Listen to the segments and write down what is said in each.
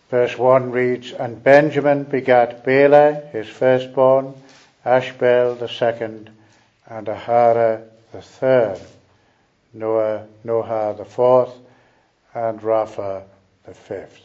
Verse 1 reads, And Benjamin begat Bela, his firstborn, Ashbel the second, and Ahara the third, Noah the fourth, and Rapha the fifth.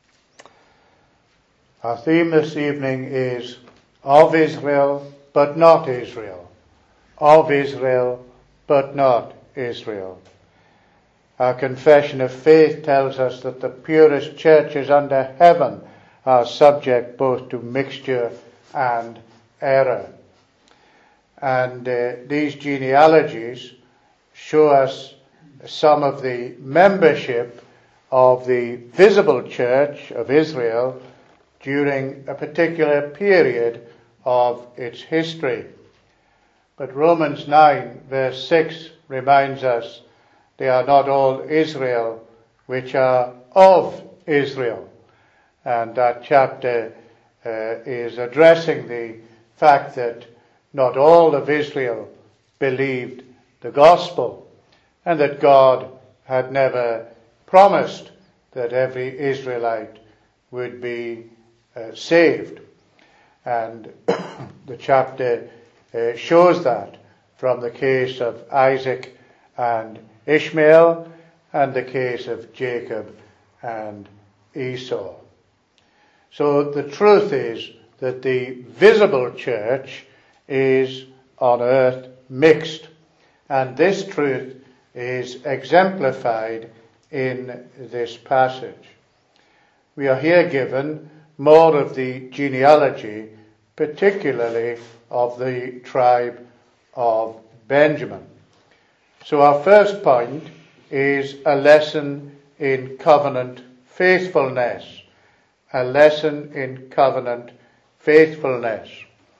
Our theme this evening is of Israel, but not Israel. Of Israel, but not Israel. Our confession of faith tells us that the purest churches under heaven are subject both to mixture and error. And these genealogies show us some of the membership of the visible church of Israel during a particular period of its history. But Romans 9 verse 6 reminds us they are not all Israel which are of Israel. And that chapter is addressing the fact that not all of Israel believed the gospel, and that God had never promised that every Israelite would be saved. And the chapter shows that from the case of Isaac and Ishmael, and the case of Jacob and Esau. So the truth is that the visible church is on earth mixed, and this truth is exemplified in this passage. We are here given more of the genealogy, particularly of the tribe of Benjamin. So our first point is a lesson in covenant faithfulness. A lesson in covenant faithfulness.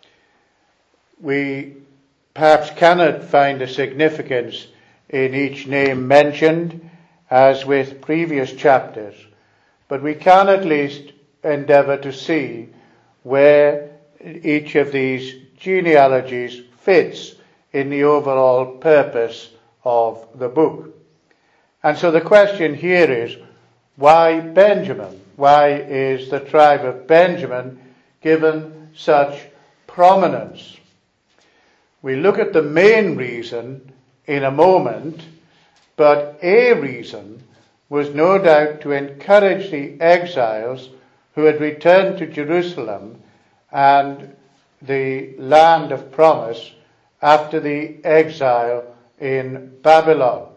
We perhaps cannot find a significance in each name mentioned, as with previous chapters, but we can at least endeavour to see where each of these genealogies fits in the overall purpose of the book. And so the question here is, why Benjamin? Why is the tribe of Benjamin given such prominence? We look at the main reason in a moment, but a reason was no doubt to encourage the exiles who had returned to Jerusalem and the land of promise after the exile in Babylon.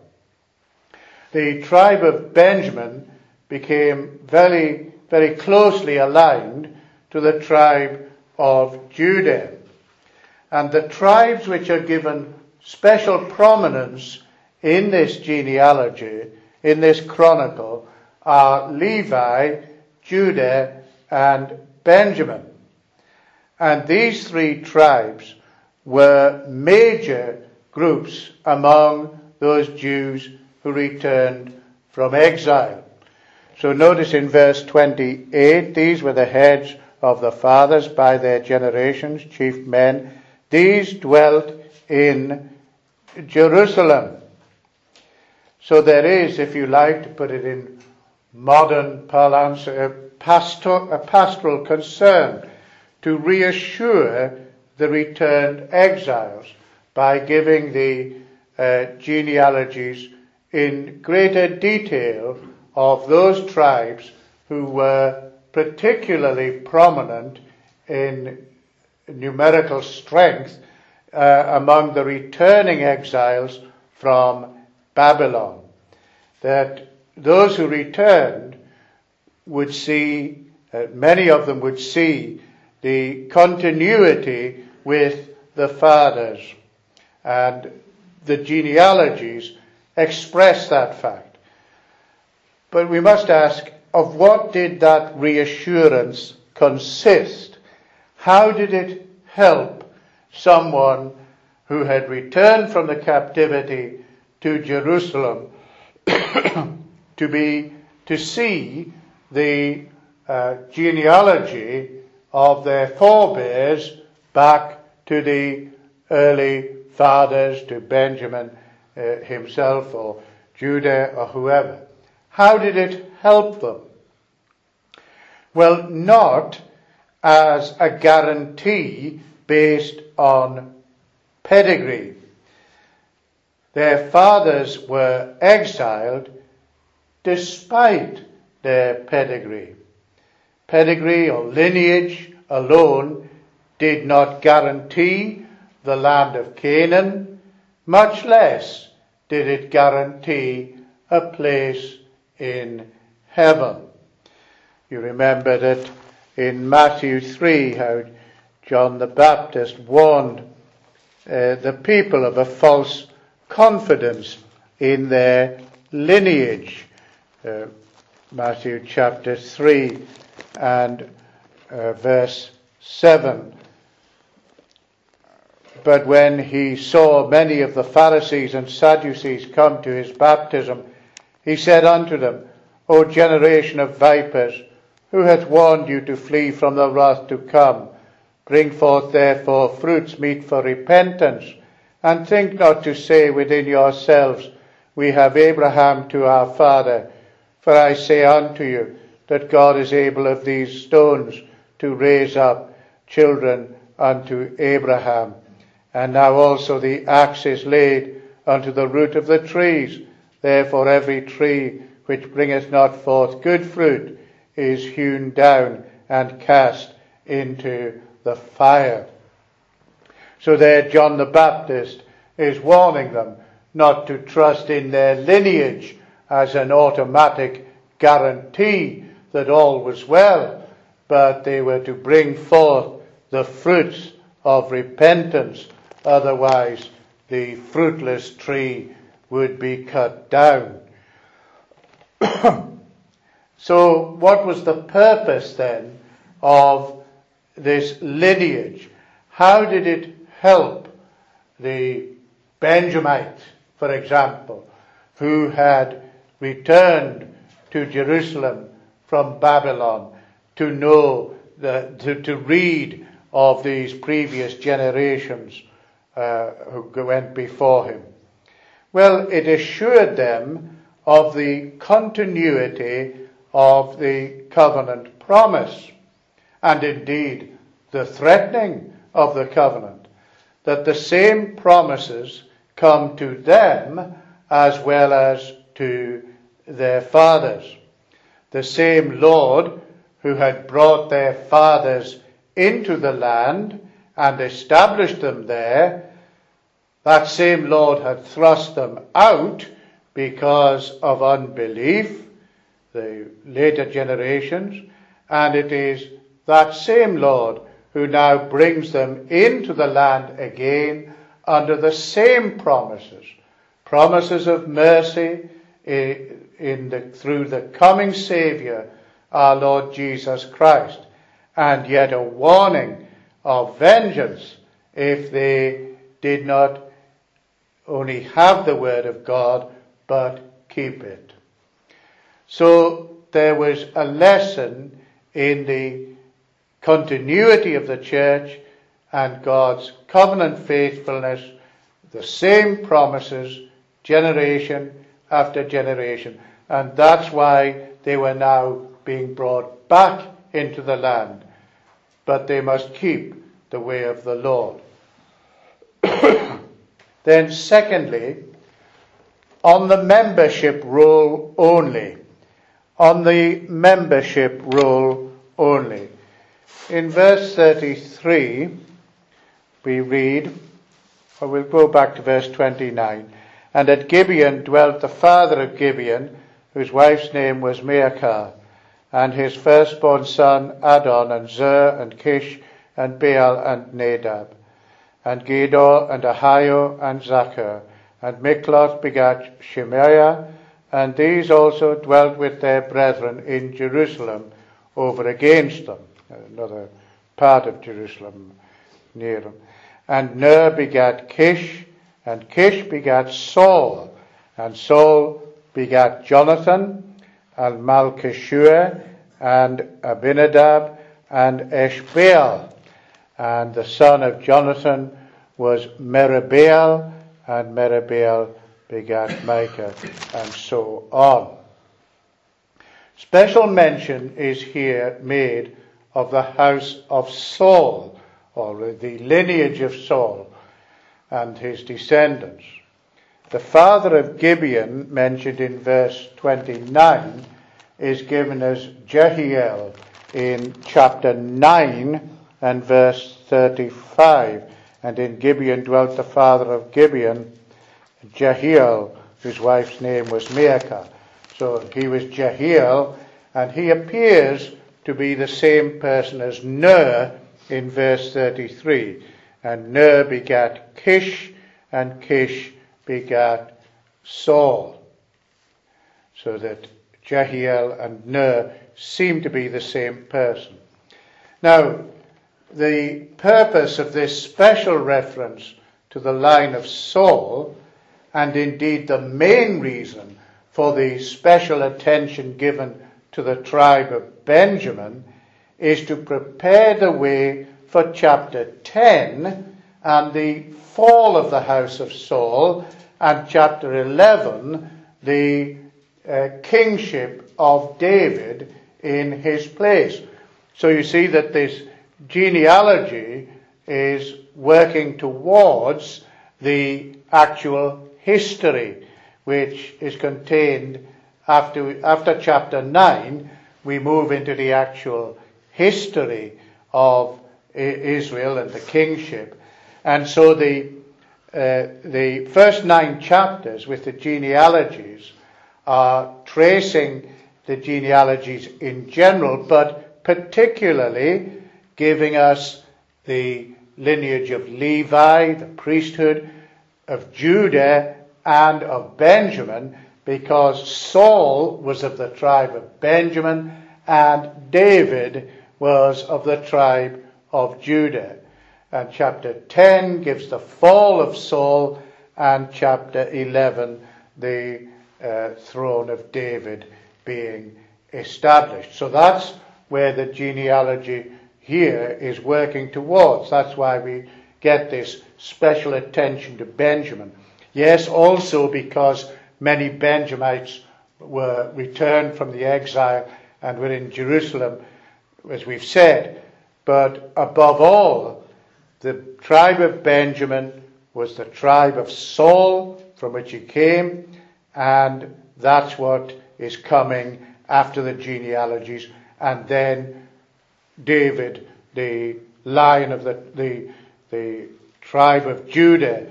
The tribe of Benjamin became very, very closely aligned to the tribe of Judah. And the tribes which are given special prominence in this genealogy, in this chronicle, are Levi, Judah, and Benjamin. And these three tribes were major groups among those Jews who returned from exile. So notice in verse 28, these were the heads of the fathers by their generations, chief men. These dwelt in Jerusalem. So there is, if you like to put it in modern parlance, a pastoral concern to reassure the returned exiles by giving the genealogies in greater detail of those tribes who were particularly prominent in numerical strength among the returning exiles from Babylon. That those who returned would see, many of them would see the continuity with the fathers, and the genealogies express that fact. But we must ask, of what did that reassurance consist? How did it help someone who had returned from the captivity to Jerusalem to see the genealogy of their forebears back to the early fathers, to Benjamin himself or Judah or whoever? How did it help them? Well, not as a guarantee based on pedigree. Their fathers were exiled despite their pedigree. Pedigree or lineage alone did not guarantee the land of Canaan, much less did it guarantee a place in heaven. You remember that in Matthew 3 how John the Baptist warned the people of a false confidence in their lineage. Matthew chapter 3 and verse 7. But when he saw many of the Pharisees and Sadducees come to his baptism, he said unto them, O generation of vipers, who hath warned you to flee from the wrath to come? Bring forth therefore fruits meet for repentance, and think not to say within yourselves, We have Abraham to our father. For I say unto you, that God is able of these stones to raise up children unto Abraham. And now also the axe is laid unto the root of the trees. Therefore every tree which bringeth not forth good fruit is hewn down and cast into the fire. So there John the Baptist is warning them not to trust in their lineage as an automatic guarantee that all was well, but they were to bring forth the fruits of repentance. Otherwise, the fruitless tree would be cut down. So what was the purpose then of this lineage? How did it help the Benjamites, for example, who had returned to Jerusalem from Babylon, to know, to read of these previous generations who went before him? Well, it assured them of the continuity of the covenant promise, and indeed the threatening of the covenant, that the same promises come to them as well as to their fathers. The same Lord who had brought their fathers into the land and established them there, that same Lord had thrust them out because of unbelief, the later generations, and it is that same Lord who now brings them into the land again under the same promises of mercy through the coming Saviour, our Lord Jesus Christ, and yet a warning of vengeance if they did not only have the word of God, but keep it. So there was a lesson in the continuity of the church and God's covenant faithfulness, the same promises, generation after generation. And that's why they were now being brought back into the land. But they must keep the way of the Lord. Then secondly, on the membership roll only. On the membership roll only. In verse 33, we read, or we'll go back to verse 29. And at Gibeon dwelt the father of Gibeon, whose wife's name was Maachah, and his firstborn son Adon, and Zer, and Kish, and Baal, and Nadab, and Gedor, and Ahio, and Zachar, and Mikloth begat Shemaiah, and these also dwelt with their brethren in Jerusalem over against them, another part of Jerusalem near them. And Ner begat Kish, and Kish begat Saul, and Saul begat Jonathan, and Malchishua, and Abinadab, and Eshbaal. And the son of Jonathan was Meribaal, and Meribaal begat Micah, and so on. Special mention is here made of the house of Saul, or the lineage of Saul and his descendants. The father of Gibeon, mentioned in verse 29, is given as Jehiel in chapter 9 and verse 35. And in Gibeon dwelt the father of Gibeon, Jehiel, whose wife's name was Maacah. So he was Jehiel, and he appears to be the same person as Ner in verse 33. And Ner begat Kish, and Kish begat Saul. So that Jehiel and Ner seem to be the same person. Now, the purpose of this special reference to the line of Saul, and indeed the main reason for the special attention given to the tribe of Benjamin, is to prepare the way for chapter 10 and the fall of the house of Saul, and chapter 11, the kingship of David in his place. So you see that this genealogy is working towards the actual history which is contained after chapter 9. We move into the actual history of Israel and the kingship. And so the first 9 chapters with the genealogies are tracing the genealogies in general, but particularly giving us the lineage of Levi, the priesthood of Judah and of Benjamin, because Saul was of the tribe of Benjamin and David was of the tribe of Judah. And chapter 10 gives the fall of Saul, and chapter 11 the throne of David being established. So that's where the genealogy here is working towards. That's why we get this special attention to Benjamin. Yes, also because many Benjamites were returned from the exile and were in Jerusalem, as we've said. But above all, the tribe of Benjamin was the tribe of Saul, from which he came, and that's what is coming after the genealogies. And then David, the lion of the tribe of Judah,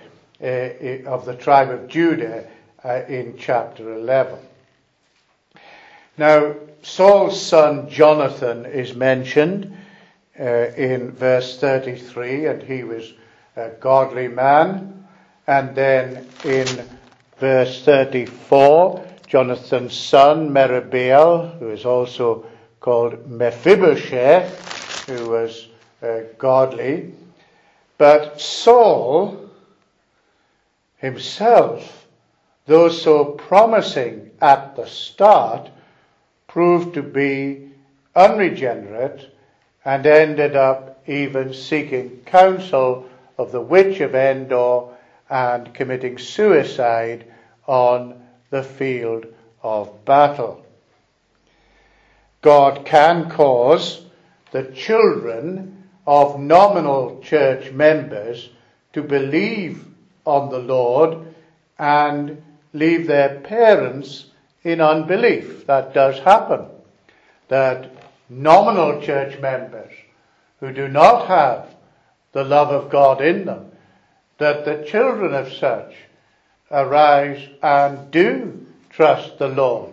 in chapter 11. Now, Saul's son Jonathan is mentioned in verse 33, and he was a godly man. And then in verse 34, Jonathan's son Meribbaal, who is also called Mephibosheth, who was godly. But Saul himself, though so promising at the start, proved to be unregenerate and ended up even seeking counsel of the witch of Endor and committing suicide on the field of battle. God can cause the children of nominal church members to believe on the Lord and leave their parents in unbelief. That does happen. That nominal church members who do not have the love of God in them, that the children of such arise and do trust the Lord.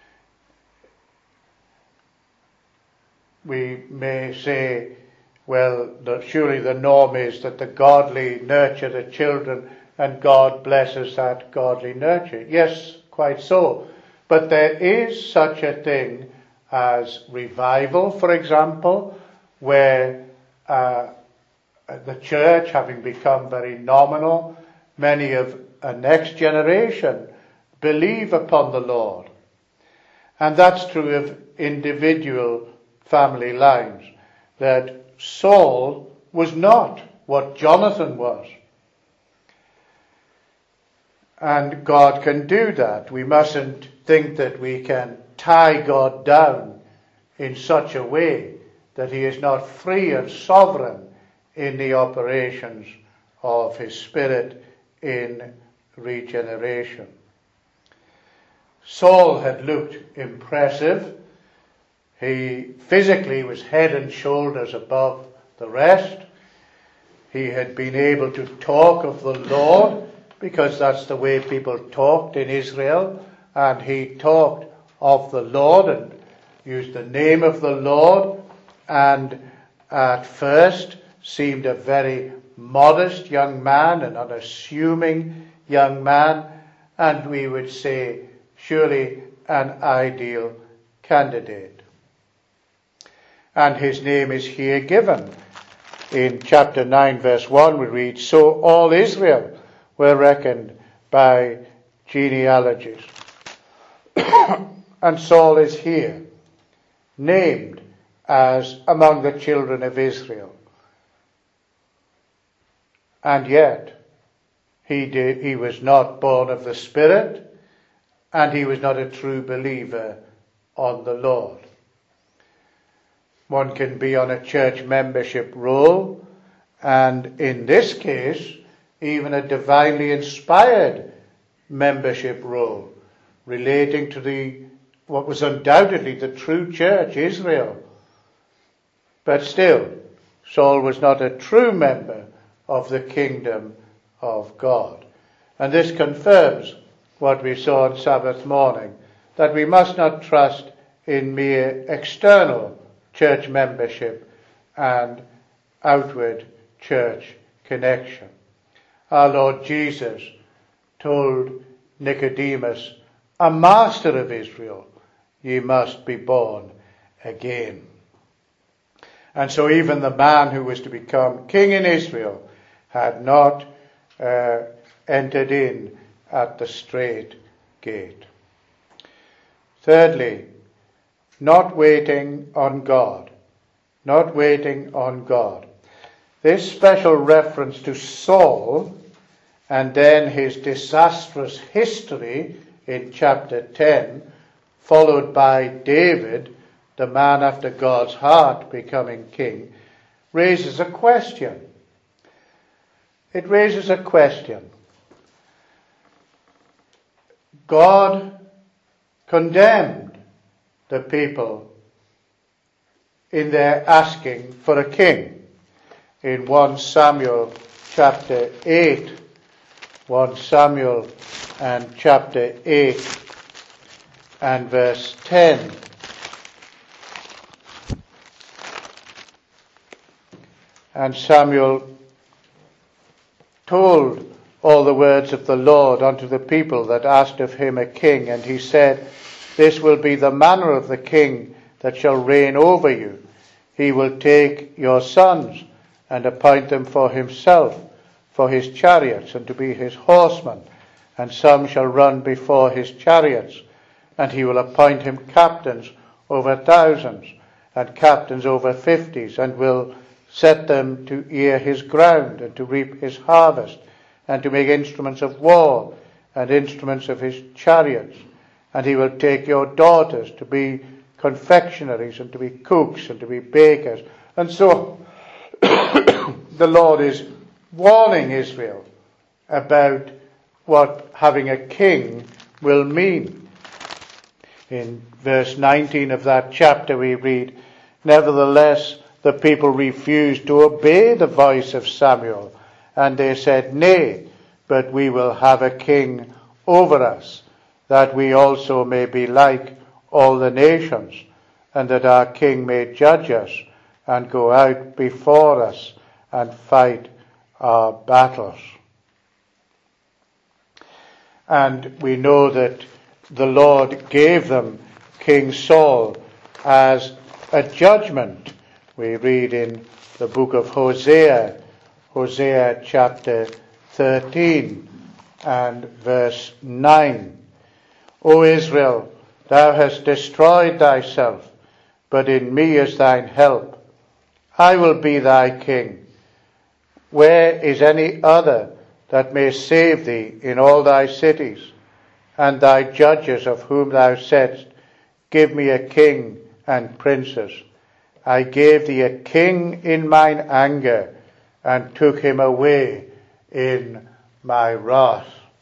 We may say, well, surely the norm is that the godly nurture the children and God blesses that godly nurture. Yes, quite so. But there is such a thing as revival, for example, where the church, having become very nominal, many of a next generation believe upon the Lord. And that's true of individual family lines, that Saul was not what Jonathan was. And God can do that. We mustn't think that we can tie God down in such a way that he is not free and sovereign in the operations of his Spirit in regeneration. Saul had looked impressive. He physically was head and shoulders above the rest. He had been able to talk of the Lord, because that's the way people talked in Israel. And he talked of the Lord and used the name of the Lord, and at first seemed a very modest young man, an unassuming young man, and we would say surely an ideal candidate. And his name is here given. In chapter 9 verse 1 we read, "So all Israel were reckoned by genealogies." And Saul is here named as among the children of Israel. And yet he was not born of the Spirit, and he was not a true believer on the Lord. One can be on a church membership roll, and in this case, even a divinely inspired membership roll, relating to what was undoubtedly the true church, Israel. But still, Saul was not a true member of the kingdom of God. And this confirms what we saw on Sabbath morning, that we must not trust in mere external church membership and outward church connection. Our Lord Jesus told Nicodemus, "A master of Israel, ye must be born again." And so even the man who was to become king in Israel had not entered in at the strait gate. Thirdly, not waiting on God. Not waiting on God. This special reference to Saul and then his disastrous history in chapter 10, followed by David, the man after God's heart, becoming king, raises a question. It raises a question. God condemned the people in their asking for a king. In 1 Samuel chapter 8, 1 Samuel and chapter 8 and verse 10. And Samuel told all the words of the Lord unto the people that asked of him a king, and he said, "This will be the manner of the king that shall reign over you. He will take your sons and appoint them for himself, for his chariots, and to be his horsemen, and some shall run before his chariots. And he will appoint him captains over thousands, and captains over 50s, and will set them to ear his ground, and to reap his harvest, and to make instruments of war, and instruments of his chariots. And he will take your daughters to be confectionaries, and to be cooks, and to be bakers." And so the Lord is warning Israel about what having a king will mean. In verse 19 of that chapter we read, "Nevertheless, the people refused to obey the voice of Samuel, and they said, Nay, but we will have a king over us, that we also may be like all the nations, and that our king may judge us, and go out before us, and fight our battles." And we know that the Lord gave them King Saul as a judgment. We read in the book of Hosea, Hosea chapter 13 and verse 9. "O Israel, thou hast destroyed thyself, but in me is thine help. I will be thy king. Where is any other that may save thee in all thy cities? And thy judges of whom thou saidst, give me a king and princes. I gave thee a king in mine anger, and took him away in my wrath.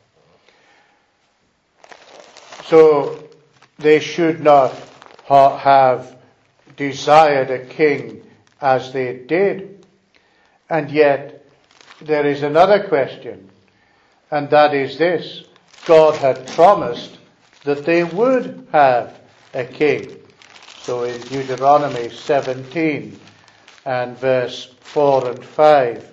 So they should not have desired a king as they did. And yet there is another question, and that is this: God had promised that they would have a king. So in Deuteronomy 17 and verse 4 and 5,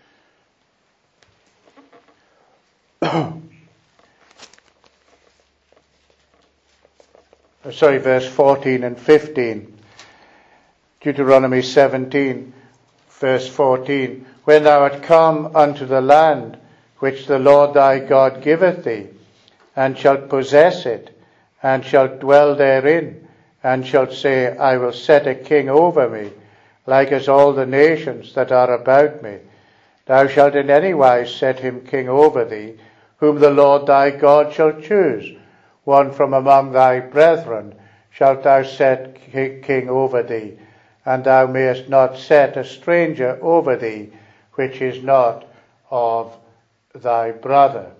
verse 14 and 15. Deuteronomy 17, verse 14. When thou art come unto the land which the Lord thy God giveth thee, and shalt possess it, and shalt dwell therein, and shalt say, I will set a king over me, like as all the nations that are about me. Thou shalt in any wise set him king over thee, whom the Lord thy God shall choose. One from among thy brethren shalt thou set king over thee, and thou mayest not set a stranger over thee, which is not of thy brother.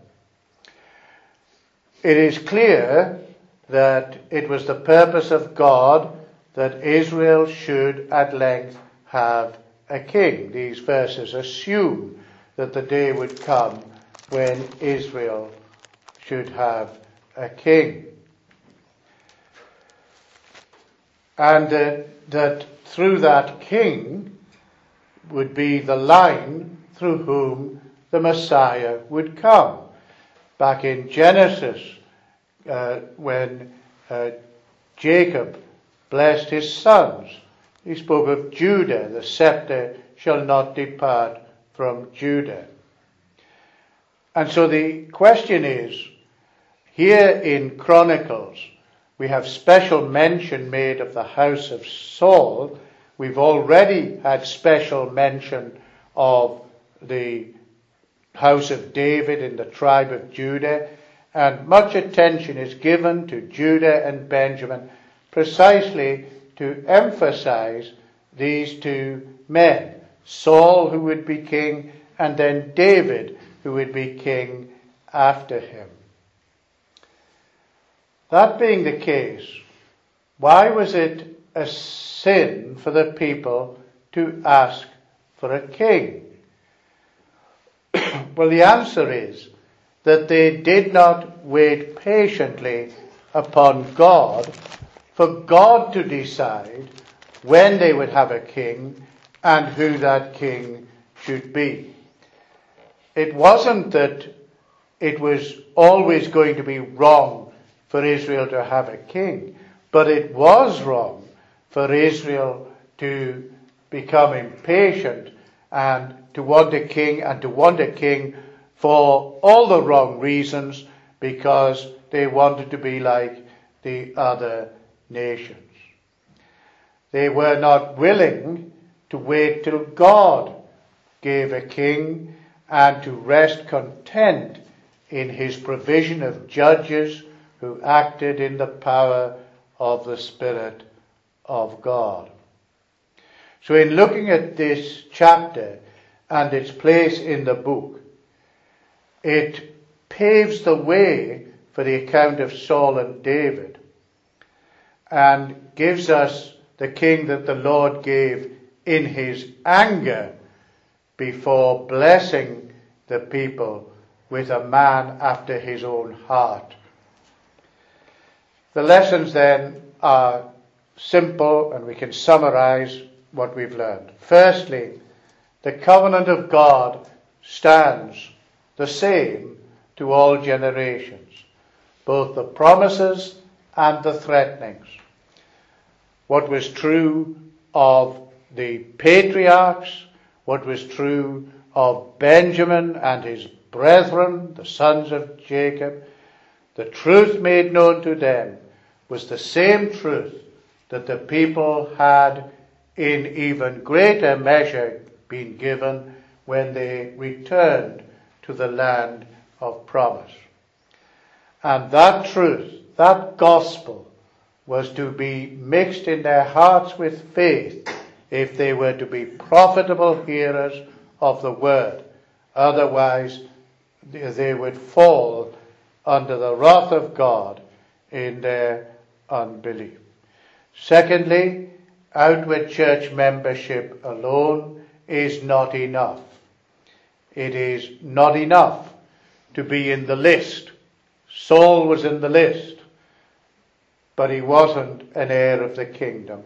It is clear that it was the purpose of God that Israel should at length have a king. These verses assume that the day would come when Israel should have a king. And that through that king would be the line through whom the Messiah would come. Back in Genesis, when Jacob blessed his sons, he spoke of Judah. The scepter shall not depart from Judah. And so the question is, here in Chronicles, we have special mention made of the house of Saul. We've already had special mention of the house of David in the tribe of Judah, and much attention is given to Judah and Benjamin precisely to emphasize these two men, Saul, who would be king, and then David, who would be king after him. That being the case, why was it a sin for the people to ask for a king? Well, the answer is that they did not wait patiently upon God for God to decide when they would have a king and who that king should be. It wasn't that it was always going to be wrong for Israel to have a king, but it was wrong for Israel to become impatient and to want a king, and to want a king for all the wrong reasons, because they wanted to be like the other nations. They were not willing to wait till God gave a king and to rest content in his provision of judges who acted in the power of the Spirit of God. So in looking at this chapter and its place in the book, it paves the way for the account of Saul and David and gives us the king that the Lord gave in his anger before blessing the people with a man after his own heart. The lessons then are simple, and we can summarize what we've learned. Firstly, the covenant of God stands the same to all generations, both the promises and the threatenings. What was true of the patriarchs, what was true of Benjamin and his brethren, the sons of Jacob, the truth made known to them was the same truth that the people had in even greater measure been given when they returned to the land of promise. And that truth, that gospel, was to be mixed in their hearts with faith if they were to be profitable hearers of the word. Otherwise, they would fall under the wrath of God in their unbelief. Secondly, outward church membership alone is not enough. It is not enough to be in the list. Saul was in the list, but he wasn't an heir of the kingdom.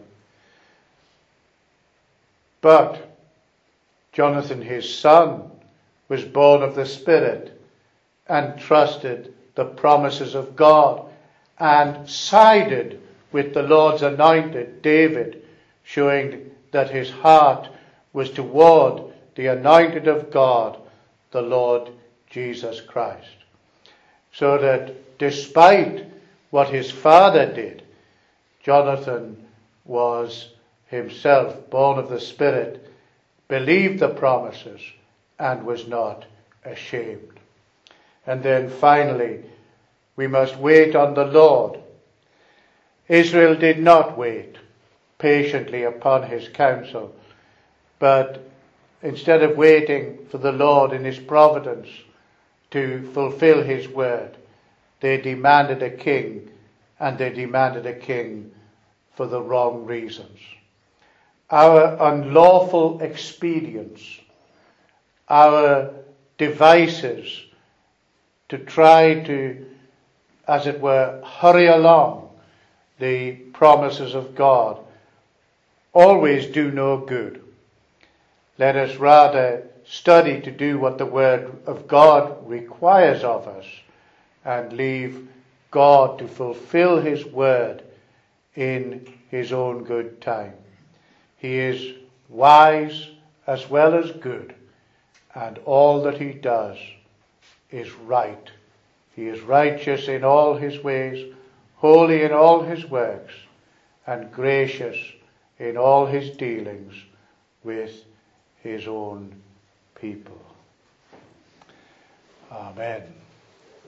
But Jonathan, his son, was born of the Spirit and trusted the promises of God and sided with the Lord's anointed, David, showing that his heart was toward the anointed of God, the Lord Jesus Christ. So that despite what his father did, Jonathan was himself born of the Spirit, believed the promises, and was not ashamed. And then finally, we must wait on the Lord. Israel did not wait patiently upon his counsel, but instead of waiting for the Lord in his providence to fulfill his word, they demanded a king, and they demanded a king for the wrong reasons. Our unlawful expedients, our devices to try to, as it were, hurry along the promises of God, always do no good. Let us rather study to do what the Word of God requires of us and leave God to fulfill his word in his own good time. He is wise as well as good, and all that he does is right. He is righteous in all his ways, holy in all his works, and gracious in all his dealings with his own people. Amen.